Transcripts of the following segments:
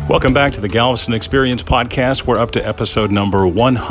Welcome back to the Galveston Experience Podcast. We're up to episode number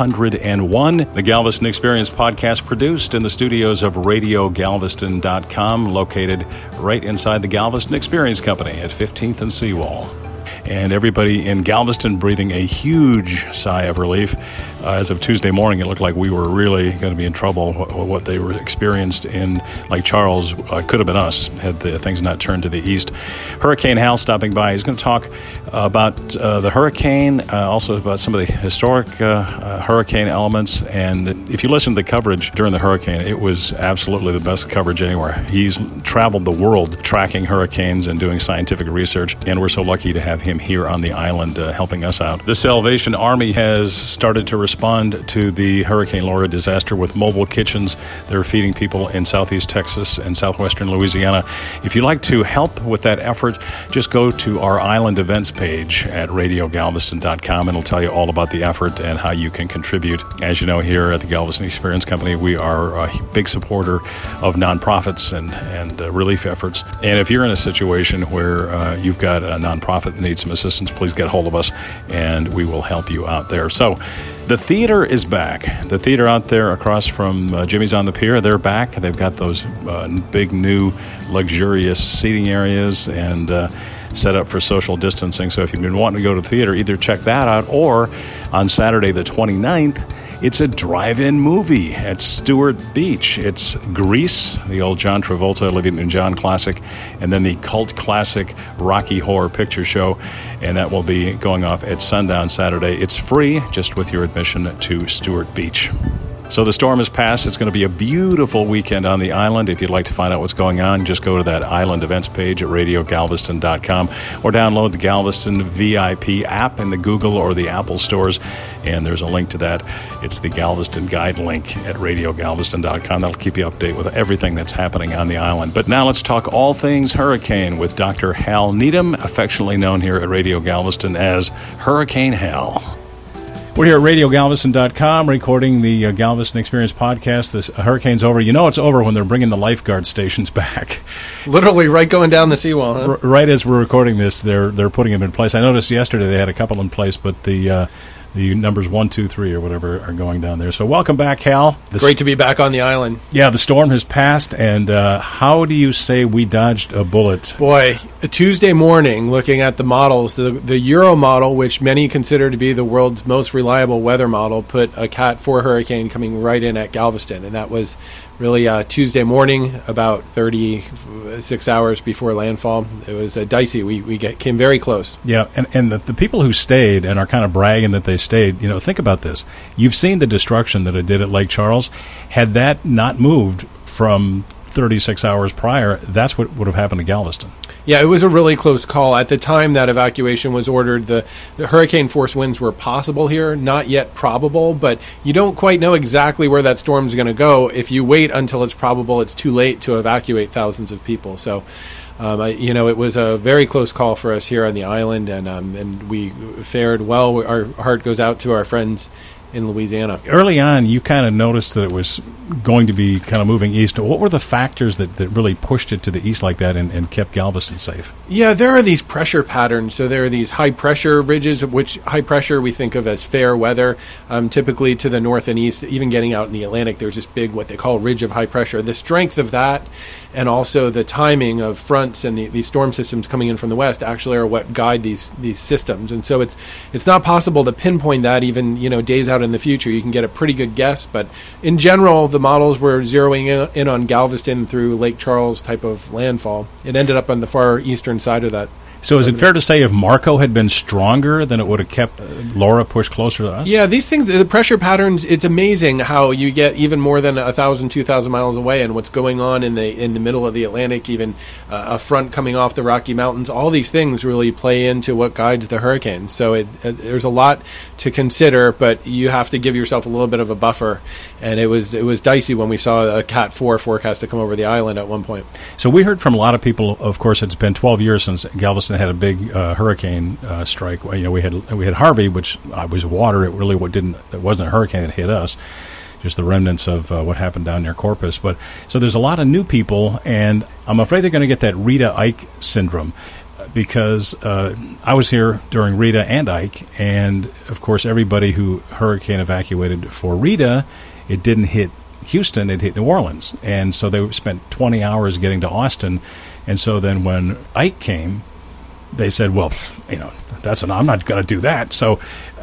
101. The Galveston Experience Podcast produced in the studios of RadioGalveston.com, located right inside the Galveston Experience Company at 15th and Seawall. And everybody in Galveston breathing a huge sigh of relief. As of Tuesday morning, it looked like we were really going to be in trouble. What they were experienced in Lake Charles could have been us had the things not turned to the east. Hurricane Hal stopping by. He's going to talk about the hurricane, also about some of the historic hurricane elements. And if you listen to the coverage during the hurricane, it was absolutely the best coverage anywhere. He's traveled the world tracking hurricanes and doing scientific research, and we're so lucky to have him here on the island helping us out. The Salvation Army has started to respond to the Hurricane Laura disaster with mobile kitchens. They're feeding people in southeast Texas and southwestern Louisiana. If you'd like to help with that effort, just go to our island events page at RadioGalveston.com, and it'll tell you all about the effort and how you can contribute. As you know, here at the Galveston Experience Company, we are a big supporter of nonprofits and relief efforts. And if you're in a situation where you've got a nonprofit that needs some assistance, please get a hold of us and we will help you out there. So the theater is back. The theater out there across from Jimmy's on the Pier, they're back. They've got those big new luxurious seating areas and set up for social distancing. So if you've been wanting to go to the theater, either check that out, or on Saturday the 29th, it's a drive-in movie at Stewart Beach. It's Grease, the old John Travolta, Olivia Newton-John classic, and then the cult classic Rocky Horror Picture Show, and that will be going off at sundown Saturday. It's free, just with your admission to Stewart Beach. So the storm has passed. It's going to be a beautiful weekend on the island. If you'd like to find out what's going on, just go to that island events page at RadioGalveston.com or download the Galveston VIP app in the Google or the Apple stores, and there's a link to that. It's the Galveston Guide link at RadioGalveston.com. That'll keep you up to date with everything that's happening on the island. But now let's talk all things hurricane with Dr. Hal Needham, affectionately known here at Radio Galveston as Hurricane Hal. We're here at RadioGalveston.com recording the Galveston Experience Podcast. This hurricane's over. You know it's over when they're bringing the lifeguard stations back. Literally right going down the seawall, huh? Right as we're recording this, they're putting them in place. I noticed yesterday they had a couple in place, but the numbers 1, 2, 3 or whatever are going down there. So welcome back, Hal. Great to be back on the island. Yeah, the storm has passed, and how do you say we dodged a bullet? Boy, a Tuesday morning, looking at the models, the Euro model, which many consider to be the world's most reliable weather model, put a Cat 4 hurricane coming right in at Galveston, and that was really Tuesday morning, about 36 hours before landfall. It was dicey. We came very close. Yeah, and the people who stayed and are kind of bragging that they stayed, you know, think about this. You've seen the destruction that it did at Lake Charles. Had that not moved from 36 hours prior, that's what would have happened to Galveston. Yeah, it was a really close call. At the time that evacuation was ordered, the hurricane force winds were possible here, not yet probable, but you don't quite know exactly where that storm's going to go. If you wait until it's probable, it's too late to evacuate thousands of people. So, it was a very close call for us here on the island, and we fared well. Our heart goes out to our friends in Louisiana. Early on, you kind of noticed that it was going to be kind of moving east. What were the factors that really pushed it to the east like that and kept Galveston safe? Yeah, there are these pressure patterns. So there are these high-pressure ridges, which high pressure we think of as fair weather. Typically to the north and east, even getting out in the Atlantic, there's this big, what they call ridge of high pressure. The strength of that and also the timing of fronts and these storm systems coming in from the west actually are what guide these systems. And so it's not possible to pinpoint that even, days out in the future. You can get a pretty good guess, but in general, the models were zeroing in on Galveston through Lake Charles type of landfall. It ended up on the far eastern side of that. So is it fair to say if Marco had been stronger, then it would have kept Laura pushed closer to us? Yeah, these things, the pressure patterns, it's amazing how you get even more than 1,000, 2,000 miles away, and what's going on in the middle of the Atlantic, even a front coming off the Rocky Mountains. All these things really play into what guides the hurricane. So there's a lot to consider, but you have to give yourself a little bit of a buffer. And it was dicey when we saw a Cat 4 forecast to come over the island at one point. So we heard from a lot of people. Of course, it's been 12 years since Galveston had a big hurricane strike. We had Harvey, which was water. It wasn't a hurricane that hit us. Just the remnants of what happened down near Corpus. But so there's a lot of new people, and I'm afraid they're going to get that Rita Ike syndrome. because I was here during Rita and Ike, and of course everybody who hurricane evacuated for Rita, it didn't hit Houston, it hit New Orleans, and so they spent 20 hours getting to Austin, and so then when Ike came, they said, well, I'm not going to do that. So,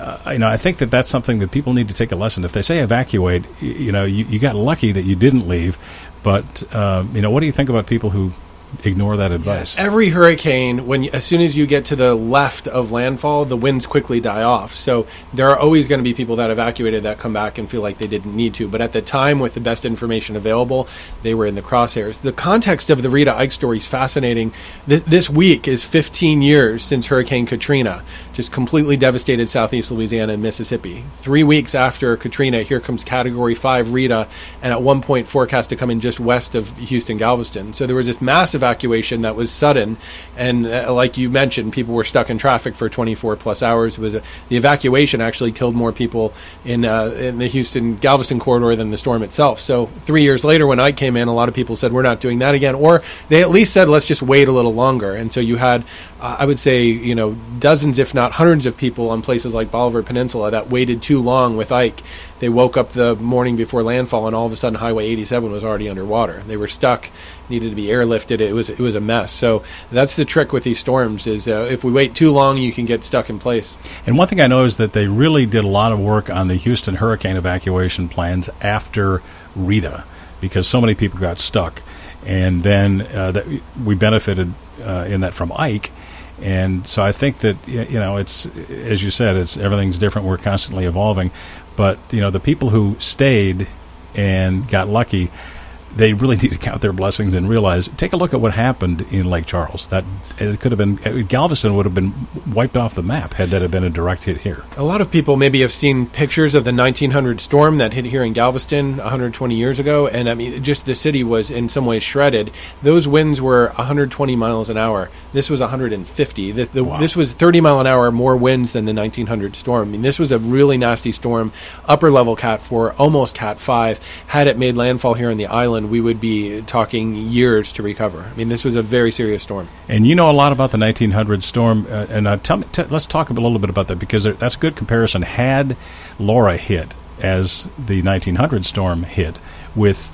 I think that's something that people need to take a lesson. If they say evacuate, you got lucky that you didn't leave, but what do you think about people who ignore that advice? Every hurricane, as soon as you get to the left of landfall, the winds quickly die off. So there are always going to be people that evacuated that come back and feel like they didn't need to. But at the time, with the best information available, they were in the crosshairs. The context of the Rita Ike story is fascinating. This week is 15 years since Hurricane Katrina just completely devastated southeast Louisiana and Mississippi. 3 weeks after Katrina, here comes Category 5 Rita, and at one point forecast to come in just west of Houston, Galveston. So there was this massive evacuation that was sudden, and like you mentioned, people were stuck in traffic for 24 plus hours. The evacuation actually killed more people in the Houston-Galveston corridor than the storm itself. So 3 years later, when Ike came in, a lot of people said, we're not doing that again, or they at least said, let's just wait a little longer. And so you had, I would say, dozens, if not hundreds of people on places like Bolivar Peninsula that waited too long with Ike. They woke up the morning before landfall, and all of a sudden Highway 87 was already underwater. They were stuck, needed to be airlifted. It was a mess. So that's the trick with these storms is if we wait too long, you can get stuck in place. And one thing I know is that they really did a lot of work on the Houston hurricane evacuation plans after Rita, because so many people got stuck. And then that we benefited in that from Ike. And so I think that, it's, as you said, everything's different. We're constantly evolving. But, the people who stayed and got lucky, they really need to count their blessings and realize, take a look at what happened in Lake Charles. That it could have been, Galveston would have been wiped off the map had that have been a direct hit here. A lot of people maybe have seen pictures of the 1900 storm that hit here in Galveston 120 years ago, and I mean, just the city was in some ways shredded. Those winds were 120 miles an hour. This was 150. Wow. This was 30 mile an hour more winds than the 1900 storm. I mean, this was a really nasty storm, upper level Cat 4, almost Cat 5. Had it made landfall here on the island, we would be talking years to recover. I mean, this was a very serious storm. And you know a lot about the 1900 storm, and let's talk a little bit about that, because that's a good comparison. Had Laura hit as the 1900 storm hit with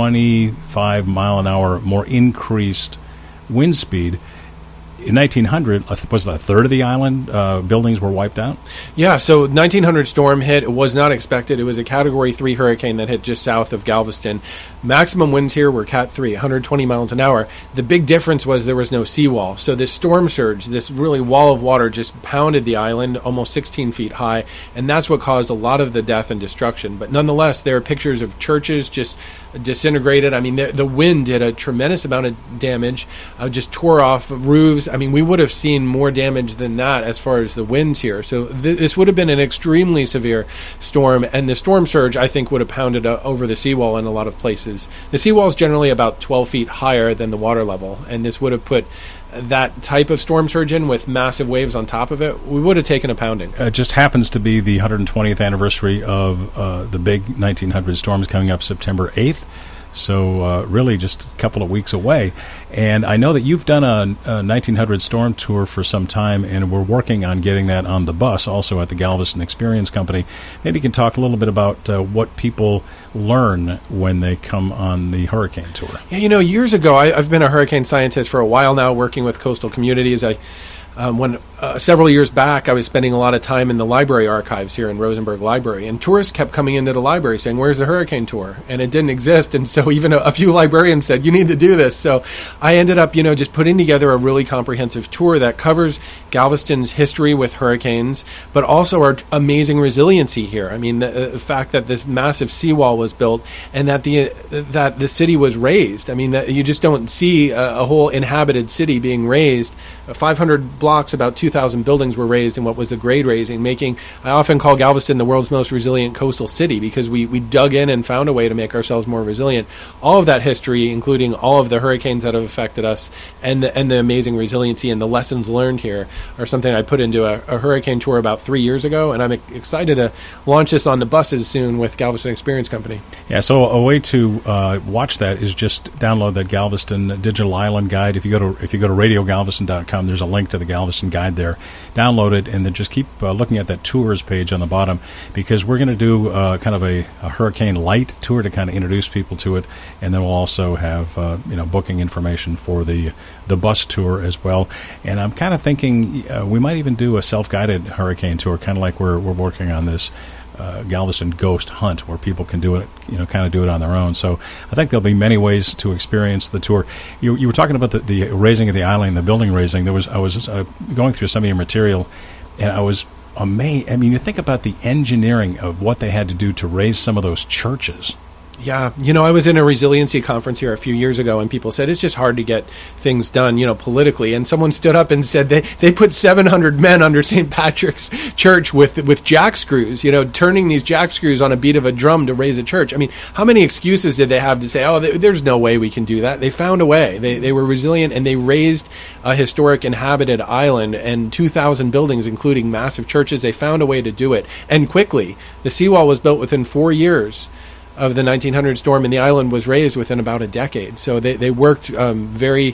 25 mile an hour more increased wind speed, in 1900, was it a third of the island buildings were wiped out? Yeah, so 1900 storm hit. It was not expected. It was a Category 3 hurricane that hit just south of Galveston. Maximum winds here were Cat 3, 120 miles an hour. The big difference was there was no seawall. So this storm surge, this really wall of water just pounded the island almost 16 feet high, and that's what caused a lot of the death and destruction. But nonetheless, there are pictures of churches just disintegrated. I mean, the wind did a tremendous amount of damage, just tore off roofs. I mean, we would have seen more damage than that as far as the winds here. So this would have been an extremely severe storm, and the storm surge, I think, would have pounded over the seawall in a lot of places. The seawall is generally about 12 feet higher than the water level, and this would have put that type of storm surge in with massive waves on top of it. We would have taken a pounding. It just happens to be the 120th anniversary of the big 1900 storms coming up September 8th. So really just a couple of weeks away. And I know that you've done a 1900 storm tour for some time, and we're working on getting that on the bus also at the Galveston Experience Company. Maybe you can talk a little bit about what people learn when they come on the hurricane tour. Yeah, years ago, I've been a hurricane scientist for a while now, working with coastal communities. When several years back, I was spending a lot of time in the library archives here in Rosenberg Library, and tourists kept coming into the library saying, where's the hurricane tour? And it didn't exist, and so even a few librarians said, you need to do this. So I ended up, just putting together a really comprehensive tour that covers Galveston's history with hurricanes, but also our amazing resiliency here. I mean, the fact that this massive seawall was built and that the city was raised. I mean, that you just don't see a whole inhabited city being raised. 500 blocks, about 2,000 buildings were razed in what was the grade raising, I often call Galveston the world's most resilient coastal city because we dug in and found a way to make ourselves more resilient. All of that history, including all of the hurricanes that have affected us and the amazing resiliency and the lessons learned here, are something I put into a hurricane tour about 3 years ago, and I'm excited to launch this on the buses soon with Galveston Experience Company. Yeah, so a way to watch that is just download that Galveston Digital Island Guide. If you go to radiogalveston.com, there's a link to the Galveston Guide there. Download it, and then just keep looking at that tours page on the bottom, because we're going to do kind of a hurricane light tour to kind of introduce people to it, and then we'll also have booking information for the bus tour as well. And I'm kind of thinking we might even do a self-guided hurricane tour, kind of like we're working on this Galveston Ghost Hunt, where people can do it, kind of do it on their own. So I think there'll be many ways to experience the tour. You were talking about the raising of the island, the building raising. I was going through some of your material, and I was amazed. I mean, you think about the engineering of what they had to do to raise some of those churches. Yeah, I was in a resiliency conference here a few years ago, and people said it's just hard to get things done, politically. And someone stood up and said they put 700 men under St. Patrick's Church with jack screws, turning these jack screws on a beat of a drum to raise a church. I mean, how many excuses did they have to say, there's no way we can do that? They found a way. They were resilient, and they raised a historic inhabited island and 2,000 buildings, including massive churches. They found a way to do it, and quickly. The seawall was built within 4 years of the 1900 storm, and the island was raised within about a decade. So they worked very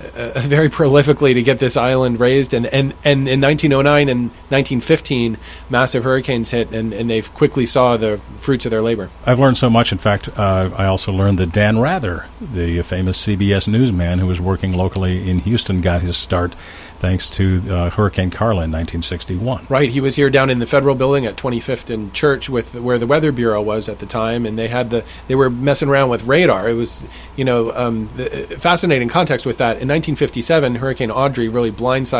prolifically to get this island raised, and in 1909 and 1915 massive hurricanes hit, and they quickly saw the fruits of their labor. I've learned so much. In fact, I also learned that Dan Rather, the famous CBS newsman who was working locally in Houston, got his start thanks to Hurricane Carla in 1961. Right, he was here down in the Federal Building at 25th and Church, where the Weather Bureau was at the time, and they were messing around with radar. It was, fascinating context with that. In 1957, Hurricane Audrey really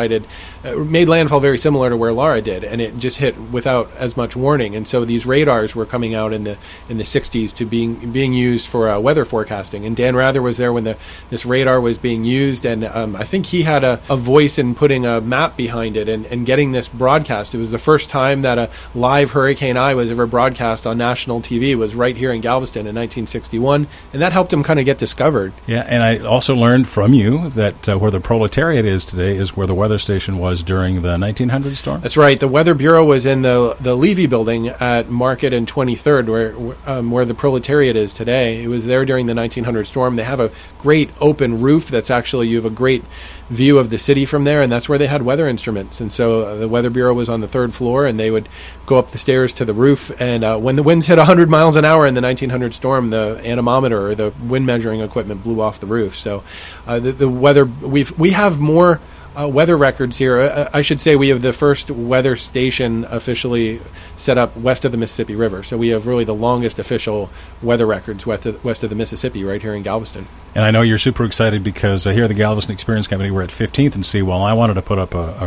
made landfall very similar to where Laura did, and it just hit without as much warning. And so these radars were coming out in the 60s to being used for weather forecasting. And Dan Rather was there when this radar was being used, and I think he had a voice in putting a map behind it and getting this broadcast. It was the first time that a live hurricane eye was ever broadcast on national TV. Was right here in Galveston in 1961, and that helped him kind of get discovered. Yeah, and I also learned from you that where the Proletariat is today is where the weather station was during the 1900 storm? That's right. The Weather Bureau was in the Levy building at Market and 23rd, where the Proletariat is today. It was there during the 1900 storm. They have a great open roof you have a great view of the city from there, and that's where they had weather instruments. And so the Weather Bureau was on the third floor, and they would go up the stairs to the roof, and when the winds hit 100 miles an hour in the 1900 storm, the anemometer, or the wind measuring equipment, blew off the roof. So the weather, we have more weather records here. I should say we have the first weather station officially set up west of the Mississippi River. So we have really the longest official weather records west of the Mississippi right here in Galveston. And I know you're super excited because here at the Galveston Experience Company, we're at 15th and Seawall. I wanted to put up a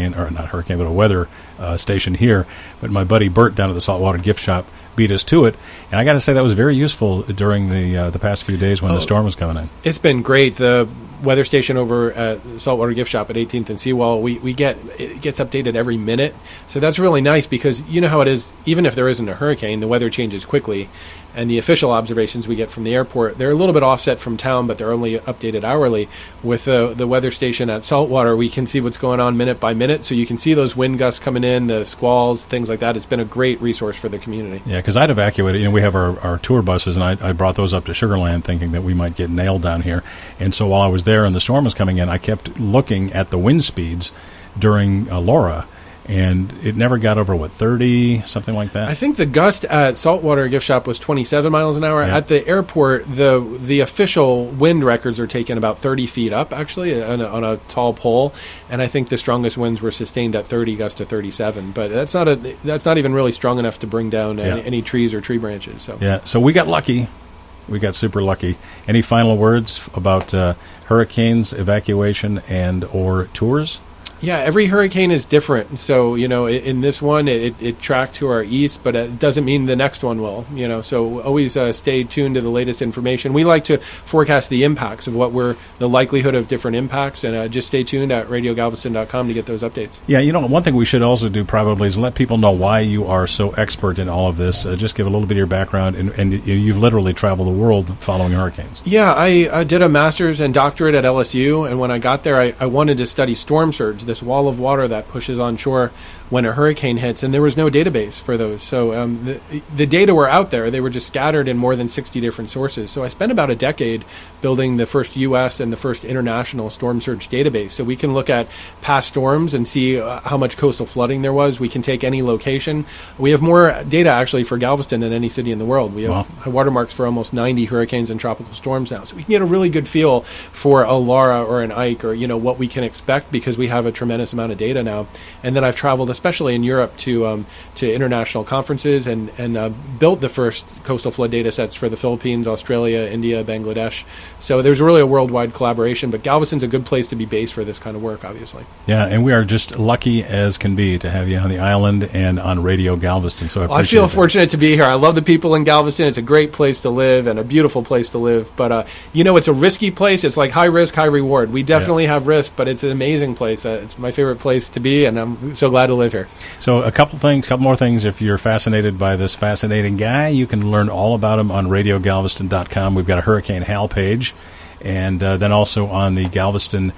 weather station here, but my buddy Bert down at the Saltwater Gift Shop beat us to it. And I got to say that was very useful during the past few days when the storm was coming in. It's been great. The weather station over at Saltwater Gift Shop at 18th and Seawall, it gets updated every minute. So that's really nice because you know how it is, even if there isn't a hurricane, the weather changes quickly. And the official observations we get from the airport, they're a little bit offset from town, but they're only updated hourly. With the weather station at Saltwater, we can see what's going on minute by minute. So you can see those wind gusts coming in, the squalls, things like that. It's been a great resource for the community. Yeah, because I'd evacuated. We have our tour buses, and I brought those up to Sugar Land thinking that we might get nailed down here. And so while I was there and the storm was coming in, I kept looking at the wind speeds during Laura. And it never got over, 30, something like that? I think the gust at Saltwater Gift Shop was 27 miles an hour. Yeah. At the airport, the official wind records are taken about 30 feet up, actually, on a tall pole. And I think the strongest winds were sustained at 30 gusts to 37. But that's not even really strong enough to bring down any trees or tree branches. So we got lucky. We got super lucky. Any final words about hurricanes, evacuation, and or tours? Yeah, every hurricane is different. So, in this one, it tracked to our east, but it doesn't mean the next one will, So always stay tuned to the latest information. We like to forecast the impacts of the likelihood of different impacts, and just stay tuned at radiogalveston.com to get those updates. Yeah, one thing we should also do probably is let people know why you are so expert in all of this. Just give a little bit of your background, and you've literally traveled the world following hurricanes. Yeah, I did a master's and doctorate at LSU, and when I got there, I wanted to study storm surge, this wall of water that pushes on shore when a hurricane hits, and there was no database for those. So the data were out there. They were just scattered in more than 60 different sources. So I spent about a decade building the first U.S. and the first international storm surge database. So we can look at past storms and see how much coastal flooding there was. We can take any location. We have more data, actually, for Galveston than any city in the world. We have high watermarks for almost 90 hurricanes and tropical storms now. So we can get a really good feel for a Laura or an Ike, or, what we can expect, because we have a tremendous amount of data now. And then I've traveled, especially in Europe, to international conferences and built the first coastal flood data sets for the Philippines, Australia, India, Bangladesh. So there's really a worldwide collaboration, but Galveston's a good place to be based for this kind of work, obviously. Yeah, and we are just lucky as can be to have you on the island and on Radio Galveston, so I feel fortunate to be here. I love the people in Galveston. It's a great place to live and a beautiful place to live, but it's a risky place. It's like high risk, high reward. We definitely have risk, but it's an amazing place. It's my favorite place to be, and I'm so glad to live here. So a couple more things. If you're fascinated by this fascinating guy, you can learn all about him on radiogalveston.com. We've got a Hurricane Hal page, and then also on the Galveston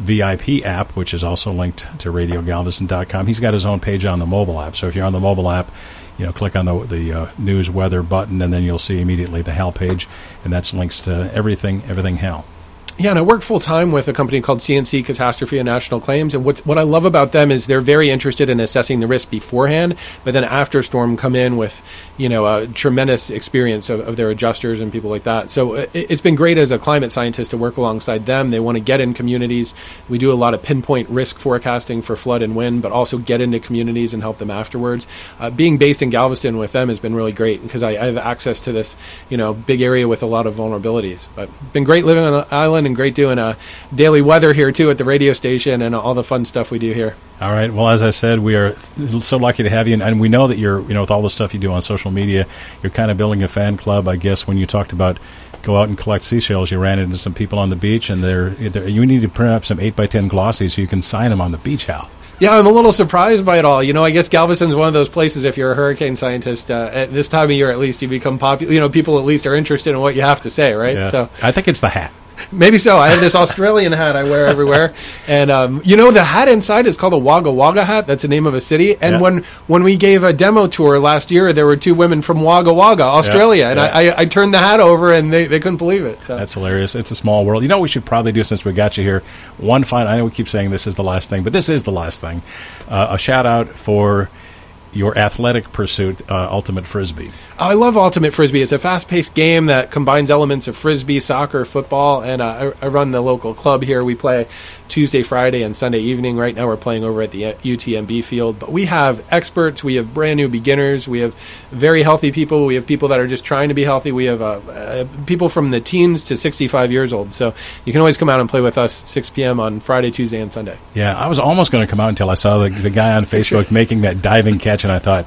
VIP app, which is also linked to radiogalveston.com. He's got his own page on the mobile app. So if you're on the mobile app, click on the news weather button, and then you'll see immediately the Hal page, and that's links to everything Hal. Yeah, and I work full-time with a company called CNC Catastrophe and National Claims, and what I love about them is they're very interested in assessing the risk beforehand, but then after storm come in with, a tremendous experience of their adjusters and people like that. So it's been great as a climate scientist to work alongside them. They want to get in communities. We do a lot of pinpoint risk forecasting for flood and wind, but also get into communities and help them afterwards. Being based in Galveston with them has been really great because I have access to this, big area with a lot of vulnerabilities. But it's been great living on the island, and great doing daily weather here too at the radio station and all the fun stuff we do here. All right. Well, as I said, we are so lucky to have you, and we know that you're, with all the stuff you do on social media, you're kind of building a fan club. I guess when you talked about go out and collect seashells, you ran into some people on the beach, and you need to print up some 8x10 glossies so you can sign them on the beach, Hal. Yeah, I'm a little surprised by it all. I guess Galveston's one of those places, if you're a hurricane scientist, at this time of year at least, you become popular. People at least are interested in what you have to say, right? Yeah. So I think it's the hat. Maybe so. I have this Australian hat I wear everywhere. And, the hat inside is called a Wagga Wagga hat. That's the name of a city. And when we gave a demo tour last year, there were two women from Wagga Wagga, Australia. And I turned the hat over, and they couldn't believe it. So. That's hilarious. It's a small world. We should probably do, since we got you here, I know we keep saying this is the last thing, but this is the last thing. A shout-out for your athletic pursuit, Ultimate Frisbee. I love Ultimate Frisbee. It's a fast-paced game that combines elements of Frisbee, soccer, football, and I run the local club here. We play Tuesday, Friday, and Sunday evening. Right now we're playing over at the UTMB field. But we have experts. We have brand-new beginners. We have very healthy people. We have people that are just trying to be healthy. We have people from the teens to 65 years old. So you can always come out and play with us 6 p.m. on Friday, Tuesday, and Sunday. Yeah, I was almost going to come out until I saw the guy on Facebook making that diving catch, and I thought,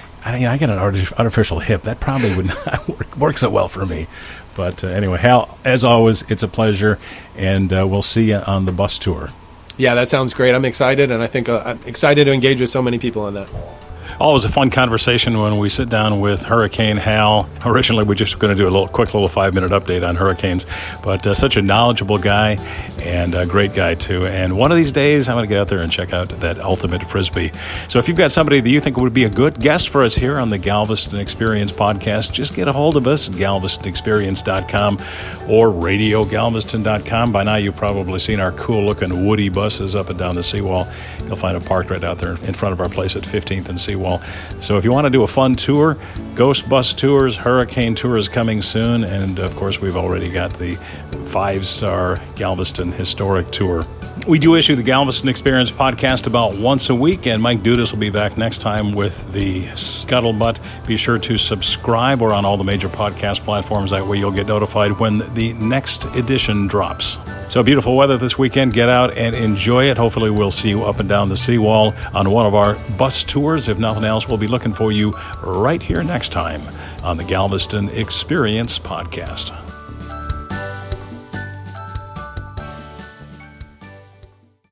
I got an artificial hip. That probably would not work so well for me. But anyway, Hal, as always, it's a pleasure, and we'll see you on the bus tour. Yeah, that sounds great. I'm excited, and I think I'm excited to engage with so many people on that. Always a fun conversation when we sit down with Hurricane Hal. Originally, we're just going to do a quick little 5-minute update on hurricanes, but such a knowledgeable guy and a great guy, too. And one of these days, I'm going to get out there and check out that Ultimate Frisbee. So if you've got somebody that you think would be a good guest for us here on the Galveston Experience podcast, just get a hold of us at galvestonexperience.com or radiogalveston.com. By now, you've probably seen our cool-looking Woody buses up and down the seawall. You'll find them parked right out there in front of our place at 15th and Seawall. So if you want to do a fun tour, Ghost Bus Tours, Hurricane Tour is coming soon. And, of course, we've already got the 5-star Galveston Historic Tour We do issue the Galveston Experience podcast about once a week, and Mike Dudas will be back next time with the Scuttlebutt. Be sure to subscribe. We're on all the major podcast platforms. That way you'll get notified when the next edition drops. So beautiful weather this weekend. Get out and enjoy it. Hopefully we'll see you up and down the seawall on one of our bus tours. If nothing else, we'll be looking for you right here next time on the Galveston Experience podcast.